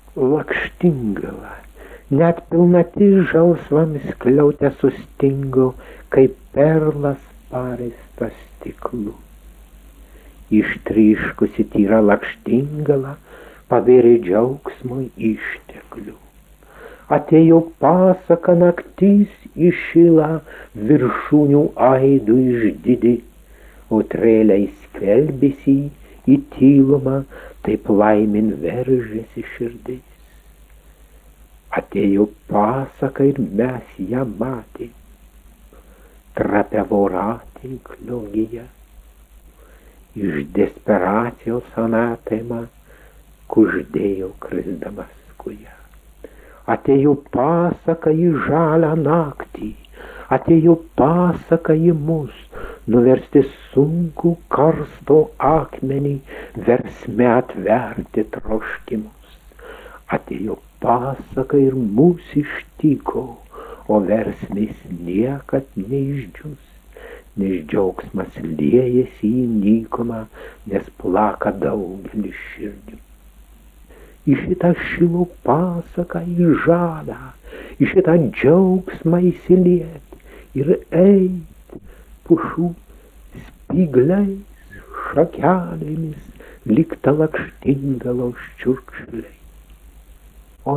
Lakštingala, net pilnatis žalsvam skliautė sustingo, kaip perlas paristas stiklu. Ištryškusi tyra lakštingala pavėrė džiaugsmui išteklių. Atėjo pasaka naktis išila viršūnių aidų išdidi, o trėliai skelbėsi į tylumą, taip laimin veržėsi širdis. Atėjo pasaka ir mes ją matėm, trapia voratinklio gija. Iš desperacijos anatema kuždėjo krisdamas kuja. Atėjo pasaka į žalią naktį, atėjo pasaka į mus, nuversti sunkų karsto akmenį, versme atverti troškimus. Atėjo pasaka ir mus ištiko, o versmės niekad neišdžius, nes džiaugsmas liejasi į nykumą, nes plaka daugelis širdžių. Į šitą šilo pasaką į žadą, į šitą džiaugsmą įsiliet ir eit pušų spygliais, šakelėmis, lyg ta lakštingalos čiurkšliai. O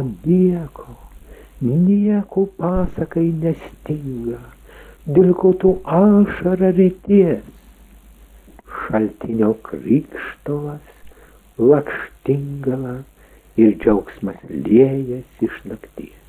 nieko pasakai nestinga, dėl ko tu ašarą ryties. Šaltinio krykštovas, lakštingala ir džiaugsmas liejas iš nakties.